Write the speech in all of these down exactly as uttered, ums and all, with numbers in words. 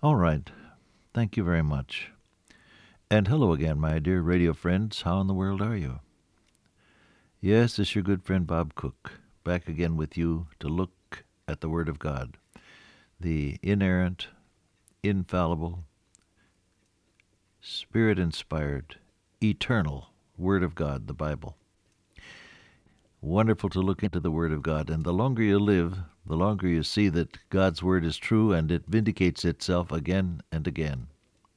All right. Thank you very much. And hello again, my dear radio friends. How in the world are you? Yes, it's your good friend Bob Cook, back again with you to look at the Word of God, the inerrant, infallible, Spirit-inspired, eternal Word of God, the Bible. Wonderful to look into the Word of God, and the longer you live, the longer you see that God's Word is true and it vindicates itself again and again.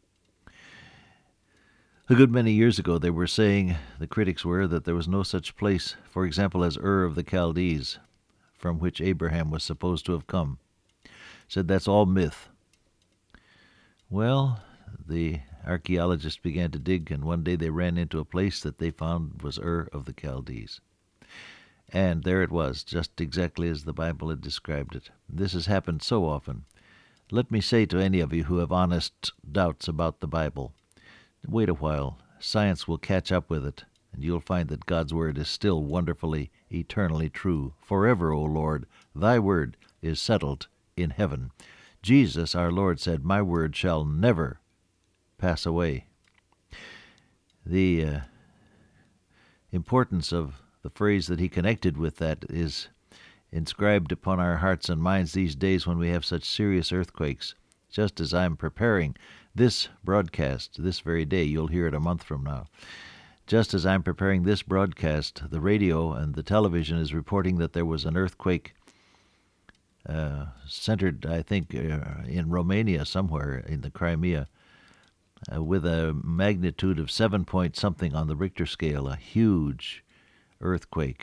A good many years ago, they were saying, the critics were, that there was no such place, for example, as Ur of the Chaldees, from which Abraham was supposed to have come. Said that's all myth. Well, the archaeologists began to dig, and one day they ran into a place that they found was Ur of the Chaldees. And there it was, just exactly as the Bible had described it. This has happened so often. Let me say to any of you who have honest doubts about the Bible, wait a while. Science will catch up with it, and you'll find that God's Word is still wonderfully, eternally true. Forever, O Lord, thy word is settled in heaven. Jesus, our Lord, said, my word shall never pass away. The uh, importance of the phrase that he connected with that is inscribed upon our hearts and minds these days when we have such serious earthquakes. Just as I'm preparing this broadcast, this very day, you'll hear it a month from now. Just as I'm preparing this broadcast, the radio and the television is reporting that there was an earthquake uh, centered, I think, uh, in Romania somewhere in the Crimea, uh, with a magnitude of seven point something on the Richter scale, a huge earthquake.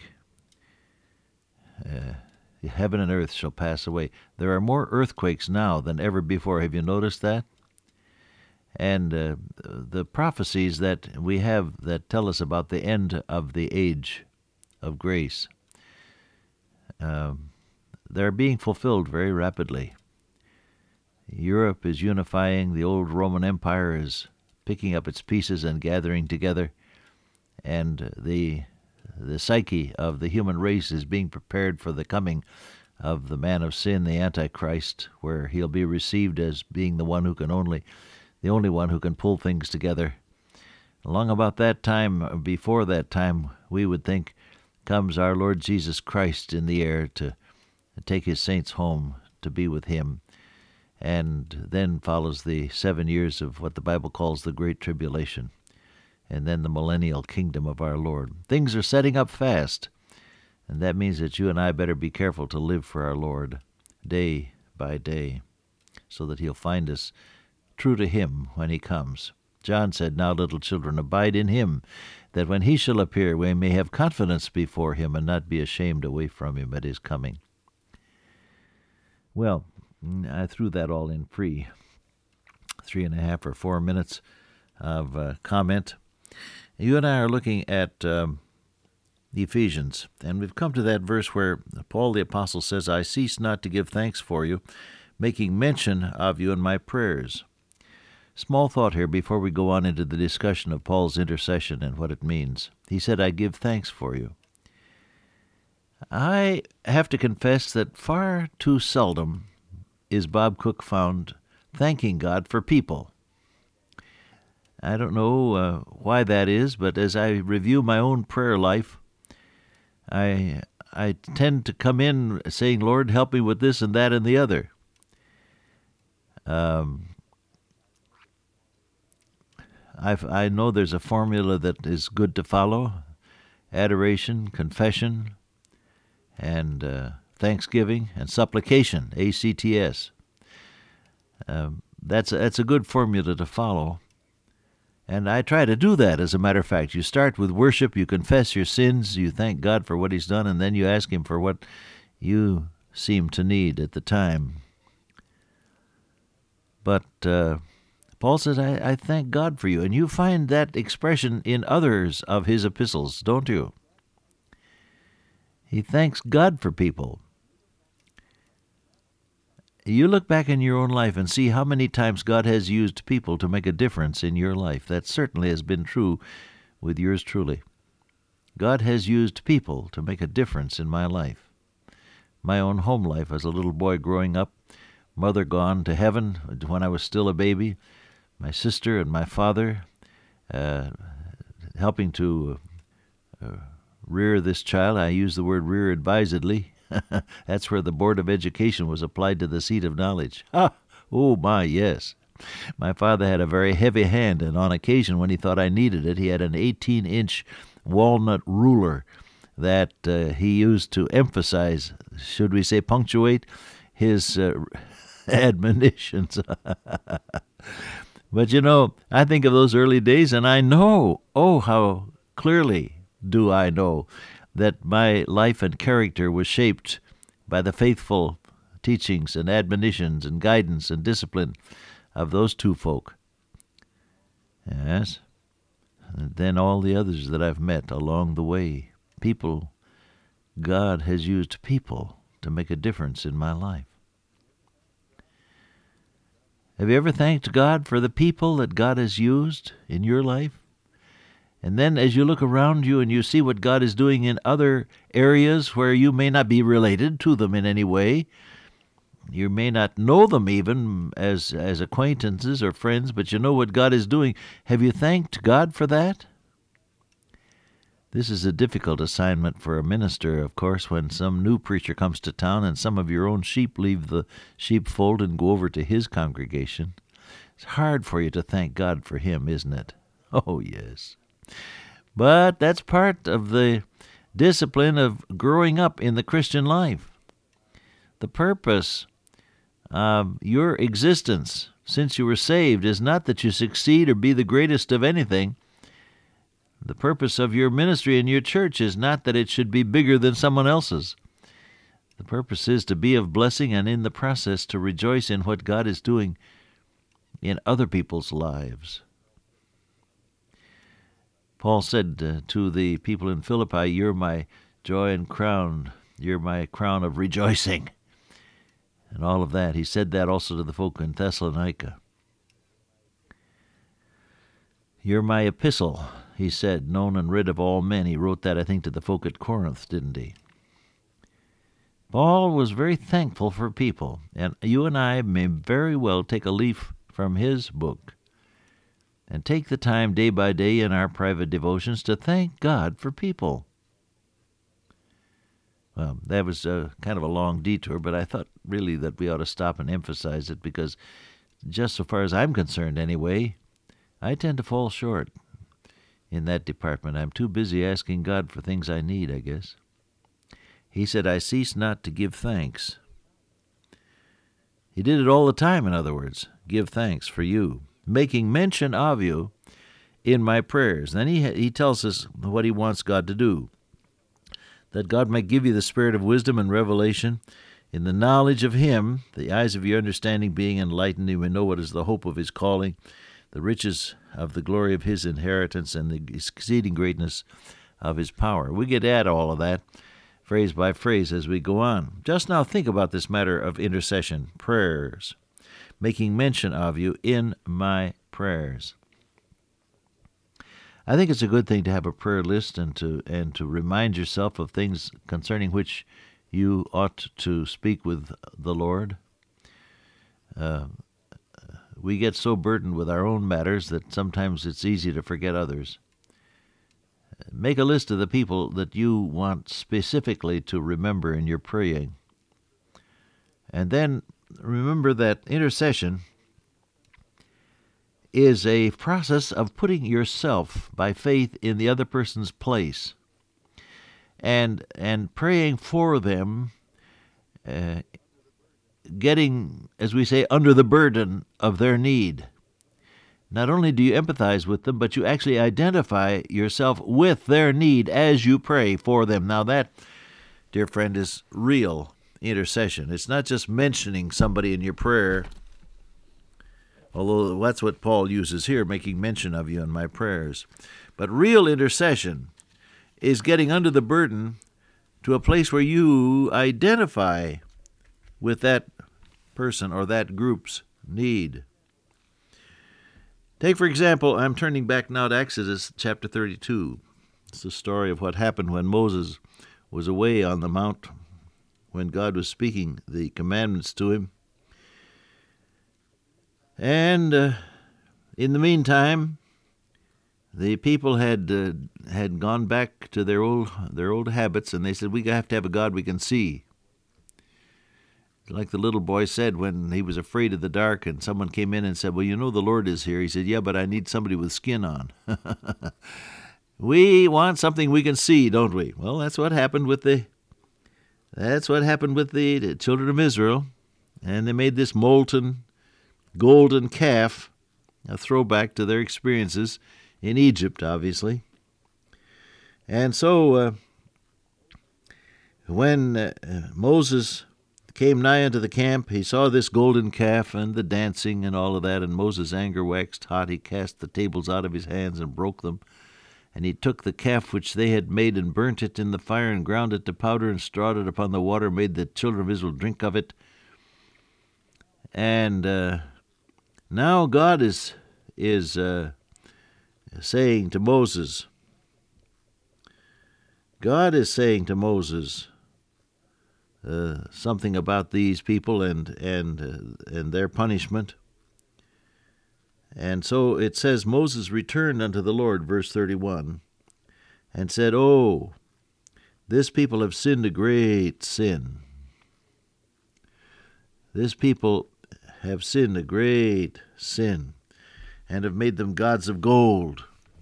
Uh, heaven and earth shall pass away. There are more earthquakes now than ever before. Have you noticed that? And uh, the prophecies that we have that tell us about the end of the age of grace, um, they're being fulfilled very rapidly. Europe is unifying. The old Roman Empire is picking up its pieces and gathering together. And the the psyche of the human race is being prepared for the coming of the man of sin, the Antichrist, where he'll be received as being the one who can only, the only one who can pull things together. Along about that time, before that time, we would think, comes our Lord Jesus Christ in the air to take his saints home to be with him. And then follows the seven years of what the Bible calls the Great Tribulation, and then the millennial kingdom of our Lord. Things are setting up fast, and that means that you and I better be careful to live for our Lord day by day, so that he'll find us true to him when he comes. John said, now, little children, abide in him, that when he shall appear, we may have confidence before him and not be ashamed away from him at his coming. Well, I threw that all in free. Three and a half or four minutes of uh, comment. You and I are looking at um, Ephesians, and we've come to that verse where Paul the Apostle says, I cease not to give thanks for you, making mention of you in my prayers. Small thought here before we go on into the discussion of Paul's intercession and what it means. He said, I give thanks for you. I have to confess that far too seldom is Bob Cook found thanking God for people. I don't know uh, why that is, but as I review my own prayer life, I I tend to come in saying, Lord, help me with this and that and the other. Um, I I know there's a formula that is good to follow: adoration, confession, and uh, thanksgiving, and supplication, A C T S. Um, that's a, that's a good formula to follow. And I try to do that, as a matter of fact. You start with worship, you confess your sins, you thank God for what he's done, and then you ask him for what you seem to need at the time. But uh, Paul says, I, I thank God for you. And you find that expression in others of his epistles, don't you? He thanks God for people. You look back in your own life and see how many times God has used people to make a difference in your life. That certainly has been true with yours truly. God has used people to make a difference in my life. My own home life as a little boy growing up, mother gone to heaven when I was still a baby, my sister and my father uh, helping to uh, rear this child. I use the word rear advisedly. That's where the Board of Education was applied to the seat of knowledge. Ah, oh my, yes. My father had a very heavy hand, and on occasion when he thought I needed it, he had an eighteen-inch walnut ruler that uh, he used to emphasize, should we say punctuate, his uh, admonitions. But you know, I think of those early days, and I know, oh, how clearly do I know that my life and character was shaped by the faithful teachings and admonitions and guidance and discipline of those two folk. Yes. And then all the others that I've met along the way. People, God has used people to make a difference in my life. Have you ever thanked God for the people that God has used in your life? And then as you look around you and you see what God is doing in other areas where you may not be related to them in any way, you may not know them even as, as acquaintances or friends, but you know what God is doing. Have you thanked God for that? This is a difficult assignment for a minister, of course, when some new preacher comes to town and some of your own sheep leave the sheepfold and go over to his congregation. It's hard for you to thank God for him, isn't it? Oh, yes. But that's part of the discipline of growing up in the Christian life. The purpose of your existence since you were saved is not that you succeed or be the greatest of anything. The purpose of your ministry in your church is not that it should be bigger than someone else's. The purpose is to be of blessing and in the process to rejoice in what God is doing in other people's lives. Paul said uh, to the people in Philippi, "You're my joy and crown. You're my crown of rejoicing." And all of that. He said that also to the folk in Thessalonica. "You're my epistle," he said, "known and read of all men." He wrote that, I think, to the folk at Corinth, didn't he? Paul was very thankful for people, and you and I may very well take a leaf from his book and take the time day by day in our private devotions to thank God for people. Well, that was a, kind of a long detour, but I thought really that we ought to stop and emphasize it because just so far as I'm concerned anyway, I tend to fall short in that department. I'm too busy asking God for things I need, I guess. He said, "I cease not to give thanks." He did it all the time, in other words, give thanks for you, making mention of you in my prayers. Then he he tells us what he wants God to do. That God might give you the spirit of wisdom and revelation in the knowledge of him, the eyes of your understanding being enlightened, you may know what is the hope of his calling, the riches of the glory of his inheritance, and the exceeding greatness of his power. We get at all of that phrase by phrase as we go on. Just now think about this matter of intercession, prayers, making mention of you in my prayers. I think it's a good thing to have a prayer list and to and to remind yourself of things concerning which you ought to speak with the Lord. Uh, we get so burdened with our own matters that sometimes it's easy to forget others. Make a list of the people that you want specifically to remember in your praying. And then remember that intercession is a process of putting yourself by faith in the other person's place and and praying for them, uh, getting, as we say, under the burden of their need. Not only do you empathize with them, but you actually identify yourself with their need as you pray for them. Now that, dear friend, is real intercession. It's not just mentioning somebody in your prayer, although that's what Paul uses here, making mention of you in my prayers. But real intercession is getting under the burden to a place where you identify with that person or that group's need. Take, for example, I'm turning back now to Exodus chapter thirty-two. It's the story of what happened when Moses was away on the mount when God was speaking the commandments to him. And uh, in the meantime, the people had uh, had gone back to their old their old habits, and they said, we have to have a God we can see. Like the little boy said when he was afraid of the dark, and someone came in and said, well, you know the Lord is here. He said, yeah, but I need somebody with skin on. We want something we can see, don't we? Well, that's what happened with the that's what happened with the, the children of Israel, and they made this molten golden calf, a throwback to their experiences in Egypt, obviously. And so uh, when uh, Moses came nigh unto the camp, he saw this golden calf and the dancing and all of that, and Moses' anger waxed hot. He cast the tables out of his hands and broke them. And he took the calf which they had made and burnt it in the fire and ground it to powder and strawed it upon the water, made the children of Israel drink of it. And uh, now God is is uh, saying to Moses, God is saying to Moses uh, something about these people and and uh, and their punishment. And so it says, Moses returned unto the Lord, verse thirty-one, and said, Oh, this people have sinned a great sin. This people have sinned a great sin, and have made them gods of gold.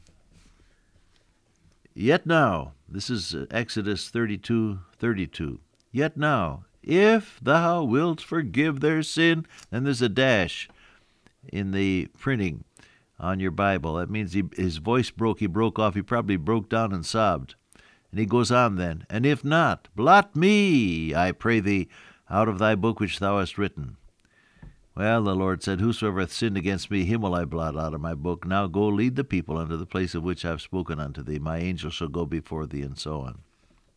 Yet now, this is Exodus thirty-two thirty-two. Yet now, if thou wilt forgive their sin, and there's a dash in the printing on your Bible. That means he, his voice broke. He broke off. He probably broke down and sobbed. And he goes on then, and if not, blot me, I pray thee, out of thy book which thou hast written. Well, the Lord said, whosoever hath sinned against me, him will I blot out of my book. Now go lead the people unto the place of which I have spoken unto thee. My angel shall go before thee, and so on.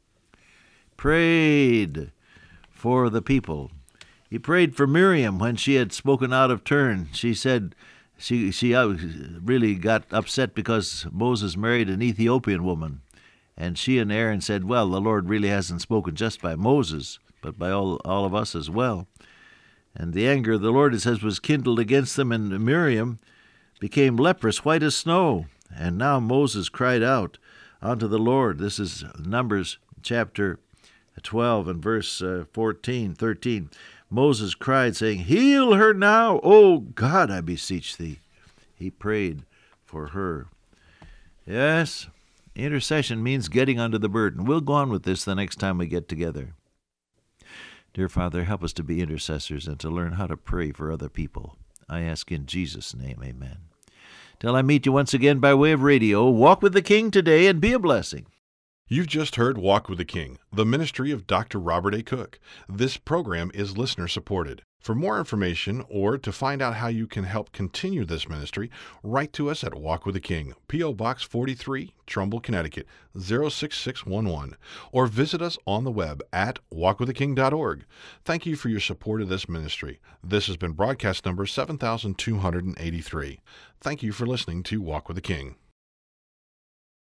Prayed for the people. He prayed for Miriam when she had spoken out of turn. She said she she really got upset because Moses married an Ethiopian woman. And she and Aaron said, well, the Lord really hasn't spoken just by Moses, but by all, all of us as well. And the anger of the Lord, it says, was kindled against them, and Miriam became leprous, white as snow. And now Moses cried out unto the Lord. This is Numbers chapter twelve and verse uh, fourteen, thirteen. Moses cried, saying, heal her now, O God, I beseech thee. He prayed for her. Yes, intercession means getting under the burden. We'll go on with this the next time we get together. Dear Father, help us to be intercessors and to learn how to pray for other people. I ask in Jesus' name, amen. Till I meet you once again by way of radio, walk with the King today and be a blessing. You've just heard Walk with the King, the ministry of Doctor Robert A. Cook. This program is listener-supported. For more information or to find out how you can help continue this ministry, write to us at Walk with the King, P O. Box forty-three, Trumbull, Connecticut, zero six six one one, or visit us on the web at walk with the king dot org. Thank you for your support of this ministry. This has been broadcast number seven thousand two hundred eighty-three. Thank you for listening to Walk with the King.